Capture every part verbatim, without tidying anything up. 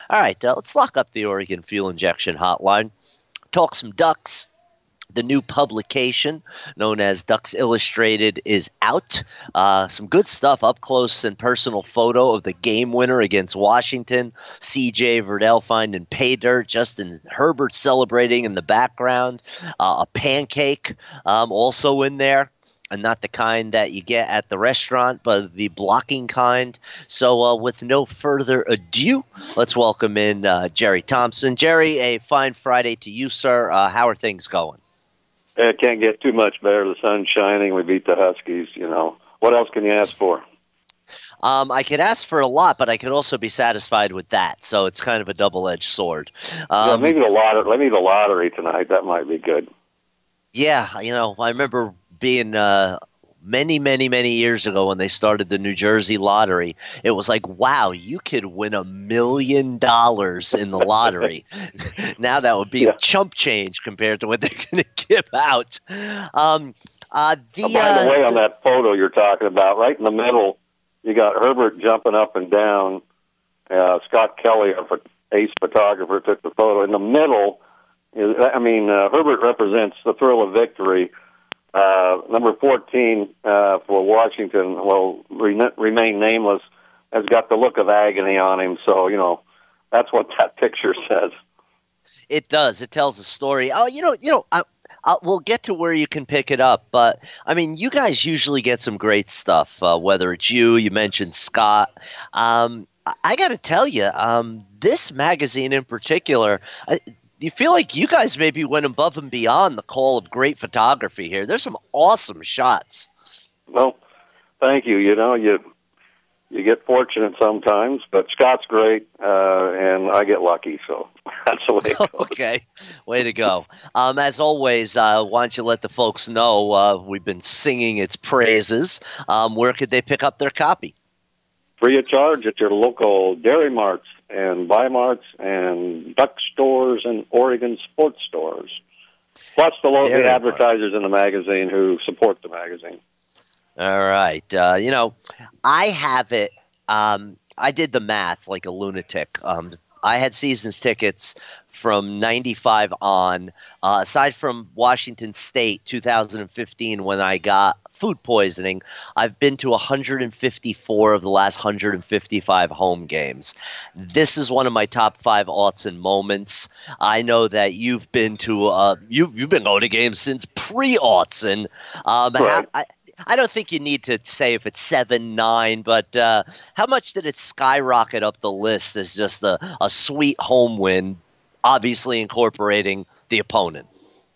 All right, uh, let's lock up the Oregon Fuel Injection Hotline. Talk some Ducks. The new publication known as Ducks Illustrated is out. Uh, some good stuff, up close and personal photo of the game winner against Washington. C J Verdell finding pay dirt. Justin Herbert celebrating in the background. Uh, a pancake um, also in there. And not the kind that you get at the restaurant, but the blocking kind. So uh, with no further ado, let's welcome in uh, Jerry Thompson. Jerry, a fine Friday to you, sir. Uh, how are things going? It can't get too much better. The sun's shining. We beat the Huskies, you know. What else can you ask for? Um, I could ask for a lot, but I could also be satisfied with that. So it's kind of a double-edged sword. Um, yeah, maybe the lottery. Let me the lottery tonight. That might be good. Yeah, you know, I remember being uh, many, many, many years ago when they started the New Jersey lottery. It was like, wow, you could win a million dollars in the lottery. Now that would be yeah. chump change compared to what they're going to give out. Um, uh, the, oh, by the uh, way, on the, that photo you're talking about, right in the middle, you got Herbert jumping up and down. Uh, Scott Kelly, our ace photographer, took the photo. In the middle, I mean, uh, Herbert represents the thrill of victory. Uh, number fourteen uh, for Washington, will re- remain nameless, has got the look of agony on him. So, you know, that's what that picture says. It does. It tells a story. Oh, you know, you know, I, I, we'll get to where you can pick it up. But, I mean, you guys usually get some great stuff, uh, whether it's you, you mentioned Scott. Um, I, I got to tell you, um, this magazine in particular, I, you feel like you guys maybe went above and beyond the call of great photography here. There's some awesome shots. Well, thank you. You know, you you get fortunate sometimes, but Scott's great, uh, and I get lucky, so that's the way it goes. Okay, way to go. Um, as always, uh, why don't you let the folks know uh, we've been singing its praises. Um, where could they pick up their copy? Free of charge at your local Dairy Marts and Buy Marts and Duck stores and Oregon sports stores. Plus the local advertisers in the magazine who support the magazine. All right. Uh, you know, I have it. Um, I did the math like a lunatic. Um, I had seasons tickets from ninety-five on, uh, aside from Washington State two thousand fifteen when I got food poisoning. I've been to one hundred fifty-four of the last one hundred fifty-five home games. This is one of my top five aughts and moments. I know that you've been to uh, you you've been going to games since pre-aughts, and um, right. I, I don't think you need to say if it's seven, nine, but uh, how much did it skyrocket up the list as just a, a sweet home win, obviously incorporating the opponent?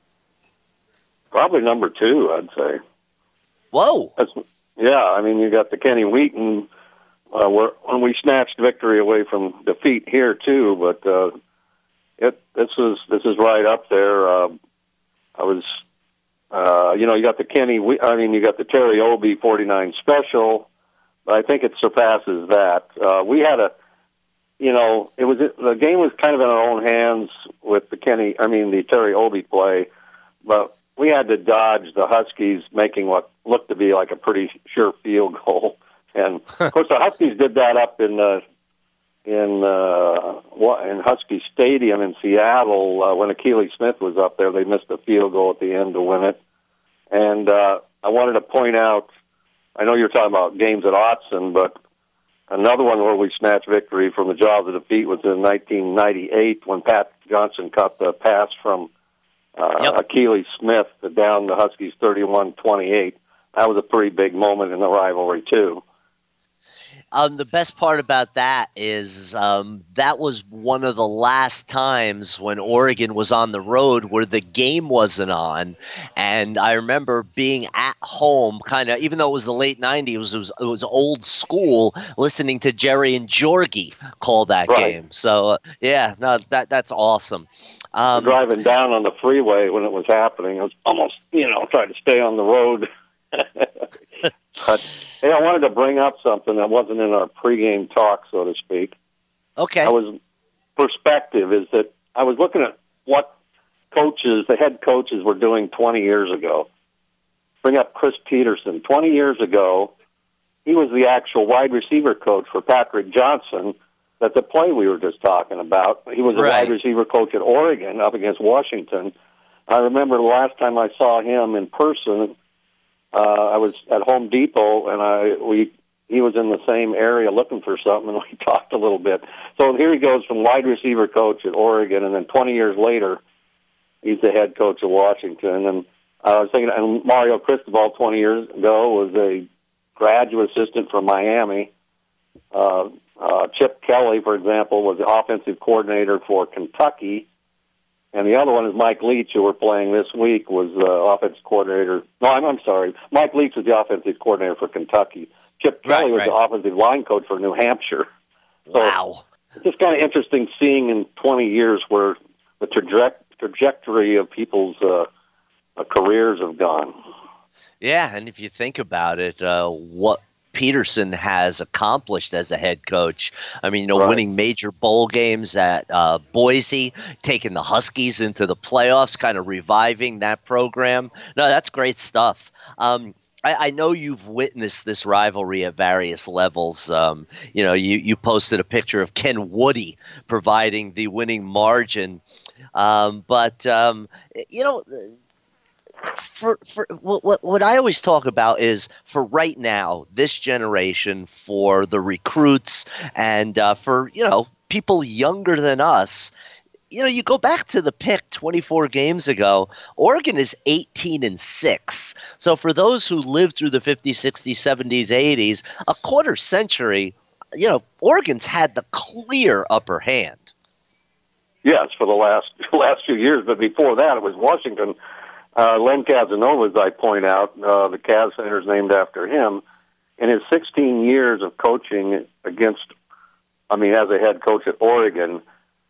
Probably number two, I'd say. Whoa. That's, yeah, I mean, you got the Kenny Wheaton, uh, where, when we snatched victory away from defeat here, too, but uh, it this is this is right up there. Uh, I was... Uh, you know, you got the Kenny, I mean, you got the Terry Obie forty-nine special, but I think it surpasses that. Uh, we had a, you know, it was, the game was kind of in our own hands with the Kenny, I mean, the Terry Obie play, but we had to dodge the Huskies making what looked to be like a pretty sure field goal. And of course the Huskies did that up in, uh, in, uh, in Husky Stadium in Seattle, uh, when Akili Smith was up there. They missed a field goal at the end to win it. And, uh, I wanted to point out, I know you're talking about games at Autzen, but another one where we snatched victory from the jaws of defeat was in nineteen ninety-eight when Pat Johnson caught the pass from, uh, yep. Akili Smith down the Huskies thirty-one twenty-eight. That was a pretty big moment in the rivalry, too. Um, the best part about that is um, that was one of the last times when Oregon was on the road where the game wasn't on. And I remember being at home, kind of, even though it was the late nineties, it was, it was, it was old school, listening to Jerry and Jorgie call that right. game. So, uh, yeah, no, that that's awesome. Um, driving down on the freeway when it was happening, I was almost, you know, trying to stay on the road. But, hey, I wanted to bring up something that wasn't in our pregame talk, so to speak. Okay. I was perspective is that I was looking at what coaches, the head coaches, were doing twenty years ago. Bring up Chris Peterson. twenty years ago, he was the actual wide receiver coach for Patrick Johnson, that the play we were just talking about, he was a Right. wide receiver coach at Oregon up against Washington. I remember the last time I saw him in person, uh, I was at Home Depot, and I we he was in the same area looking for something, and we talked a little bit. So here he goes from wide receiver coach at Oregon, and then twenty years later, he's the head coach of Washington. And I was thinking, and Mario Cristobal twenty years ago was a graduate assistant from Miami. Uh, uh, Chip Kelly, for example, was the offensive coordinator for Kentucky. And the other one is Mike Leach, who we're playing this week, was the uh, offensive coordinator. No, I'm, I'm sorry. Mike Leach was the offensive coordinator for Kentucky. Chip Kelly Right, was right. the offensive line coach for New Hampshire. So Wow. it's just kind of interesting seeing in twenty years where the traje- trajectory of people's uh, uh, careers have gone. Yeah, and if you think about it, uh, what Peterson has accomplished as a head coach. I mean, you know, Right. winning major bowl games at uh, Boise, taking the Huskies into the playoffs, kind of reviving that program. No, that's great stuff. Um, I, I know you've witnessed this rivalry at various levels. Um, you know, you, you posted a picture of Ken Woody providing the winning margin. Um, but, um, you know, For, for what, what I always talk about is for right now, this generation, for the recruits and uh, for, you know, people younger than us, you know, you go back to the pick twenty-four games ago, Oregon is eighteen and six. So for those who lived through the fifties, sixties, seventies, eighties, a quarter century, you know, Oregon's had the clear upper hand. Yes, for the last last few years, but before that, it was Washington. Uh, Len Casanova, as I point out, uh, the Caz Center is named after him. In his sixteen years of coaching against, I mean, as a head coach at Oregon,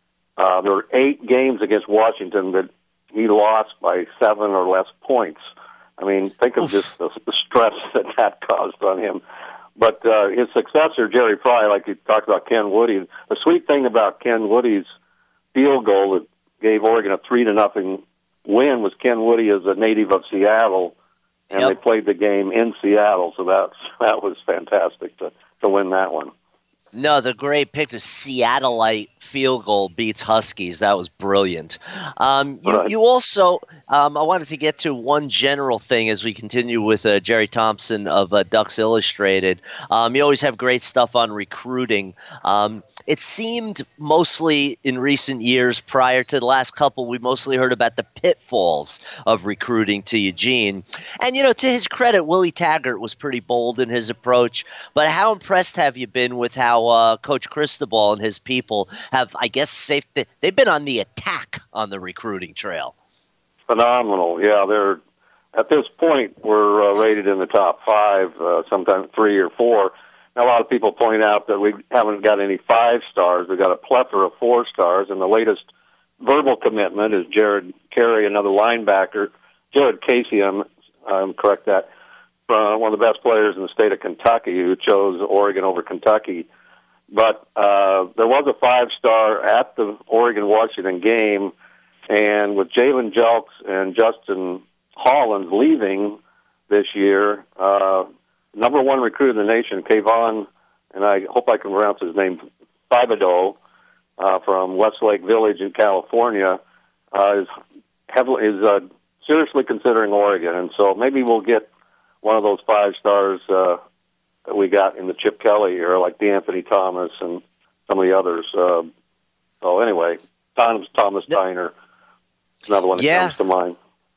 uh, there were eight games against Washington that he lost by seven or less points. I mean, think of Oof. just the, the stress that that caused on him. But uh, his successor, Jerry Fry, like you talked about Ken Woody, the sweet thing about Ken Woody's field goal that gave Oregon a three to nothing win was Ken Woody is a native of Seattle, and Yep. they played the game in Seattle, so that's that was fantastic to to win that one. No, the great picture, Seattleite field goal beats Huskies. That was brilliant. Um, you, Right. you also, um, I wanted to get to one general thing as we continue with uh, Jerry Thompson of uh, Ducks Illustrated. Um, you always have great stuff on recruiting. Um, it seemed mostly in recent years, prior to the last couple, we mostly heard about the pitfalls of recruiting to Eugene. And, you know, to his credit, Willie Taggart was pretty bold in his approach. But how impressed have you been with how uh, Coach Cristobal and his people have, I guess, safe, they've been on the attack on the recruiting trail? Phenomenal, yeah. They're at this point we're uh, rated in the top five, uh, sometimes three or four. Now, a lot of people point out that we haven't got any five stars. We've got a plethora of four stars, and the latest verbal commitment is Jared Carey, another linebacker. Jared Casey, I'm, I'm correct that, uh, one of the best players in the state of Kentucky, who chose Oregon over Kentucky. But uh, there was a five-star at the Oregon-Washington game, and with Jalen Jelks and Justin Hollins leaving this year, uh, number one recruit in the nation, Kayvon, and I hope I can pronounce his name, Thibodeau, uh, from Westlake Village in California, uh, is heavily is uh, seriously considering Oregon, and so maybe we'll get one of those five stars uh, that we got in the Chip Kelly era, like DeAnthony Thomas and some of the others. Uh, so anyway, Thomas Thomas Tyner, another one that Yeah. comes to mind.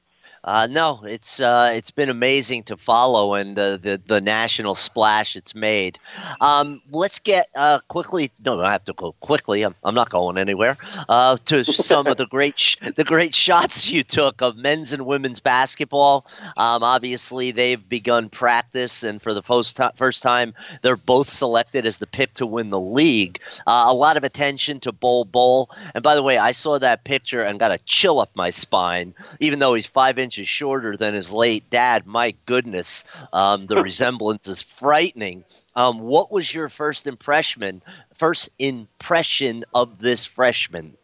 Uh, no, it's uh, it's been amazing to follow and the, the, the national splash it's made. Um, let's get uh, quickly. No, I have to go quickly. I'm, I'm not going anywhere. Uh, to some of the great sh- the great shots you took of men's and women's basketball. Um, obviously, they've begun practice, and for the first ti- first time, they're both selected as the pick to win the league. Uh, a lot of attention to Bol Bol. And by the way, I saw that picture and got a chill up my spine, even though he's five inches shorter than his late dad. My goodness, um, the resemblance is frightening. Um, what was your first impression? First impression of this freshman?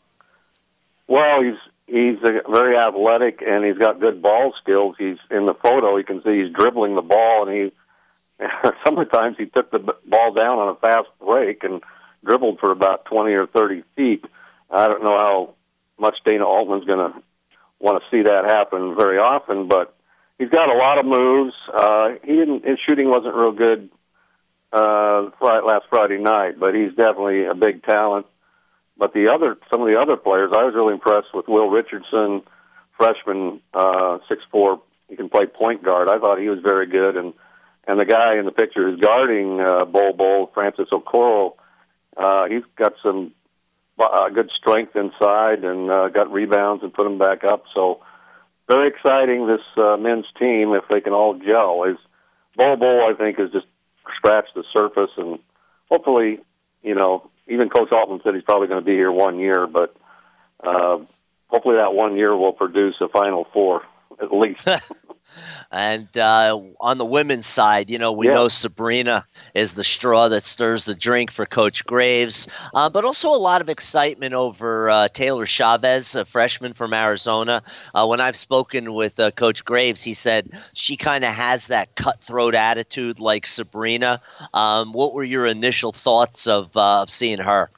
Well, he's he's a, very athletic, and he's got good ball skills. He's in the photo. You can see he's dribbling the ball, and he sometimes he took the b- ball down on a fast break, and dribbled for about twenty or thirty feet. I don't know how much Dana Altman's going to want to see that happen very often, but he's got a lot of moves. Uh, he didn't. His shooting wasn't real good uh, last Friday night, but he's definitely a big talent. But the other, some of the other players, I was really impressed with Will Richardson, freshman, uh, six foot four. He can play point guard. I thought he was very good, and and the guy in the picture who's guarding uh, Bol Bol, Francis Okoro, uh, he's got some uh, good strength inside and uh, got rebounds and put them back up. So very exciting, this uh, men's team, if they can all gel. Is Bol Bol, I think, has just scratched the surface, and hopefully, you know, even Coach Altman said he's probably going to be here one year, but uh, hopefully that one year will produce a Final Four at least. And uh, on the women's side, you know, we yeah. know Sabrina is the straw that stirs the drink for Coach Graves, uh, but also a lot of excitement over uh, Taylor Chavez, a freshman from Arizona. Uh, when I've spoken with uh, Coach Graves, he said she kind of has that cutthroat attitude like Sabrina. Um, what were your initial thoughts of, uh, of seeing her?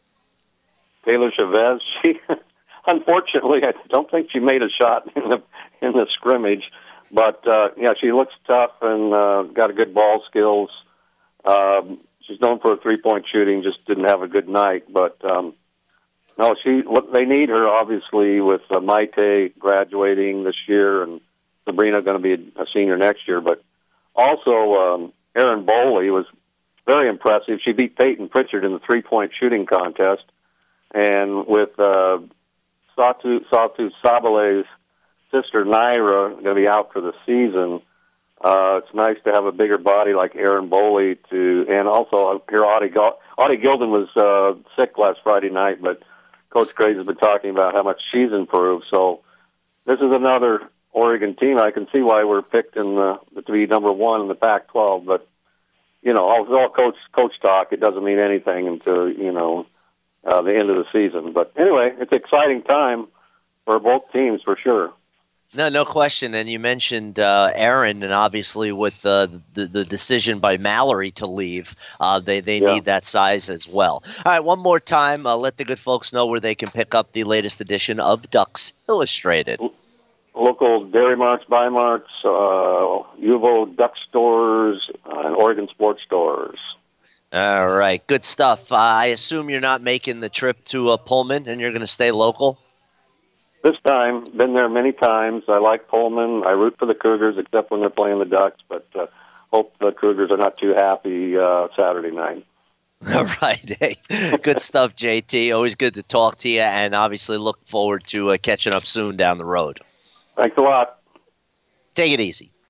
Taylor Chavez, she unfortunately, I don't think she made a shot in the in the scrimmage. But, uh, yeah, she looks tough and uh, got a good ball skills. Um, she's known for her three-point shooting, just didn't have a good night. But, um, no, she look, they need her, obviously, with uh, Maite graduating this year and Sabrina going to be a, a senior next year. But also um, Erin Boley was very impressive. She beat Peyton Pritchard in the three-point shooting contest. And with uh, Satu, Satu Sabale's sister Naira going to be out for the season. Uh, it's nice to have a bigger body like Erin Boley to, and also here Audie, Audie Gilden was uh, sick last Friday night, but Coach Graves has been talking about how much she's improved. So this is another Oregon team. I can see why we're picked in the, to be number one in the Pac twelve, but you know, all, all coach coach talk. It doesn't mean anything until you know uh, the end of the season. But anyway, it's an exciting time for both teams for sure. No, no question. And you mentioned uh, Aaron, and obviously with uh, the the decision by Mallory to leave, uh, they they yeah. need that size as well. All right, one more time, uh, let the good folks know where they can pick up the latest edition of Ducks Illustrated. Local Dairy Marts, Buy Marts, uh, U V O Duck stores, uh, and Oregon Sports stores. All right, good stuff. Uh, I assume you're not making the trip to uh, Pullman, and you're going to stay local? This time, been there many times. I like Pullman. I root for the Cougars, except when they're playing the Ducks, but uh, hope the Cougars are not too happy uh, Saturday night. All right. Hey, good stuff, J T. Always good to talk to you, and obviously look forward to uh, catching up soon down the road. Thanks a lot. Take it easy.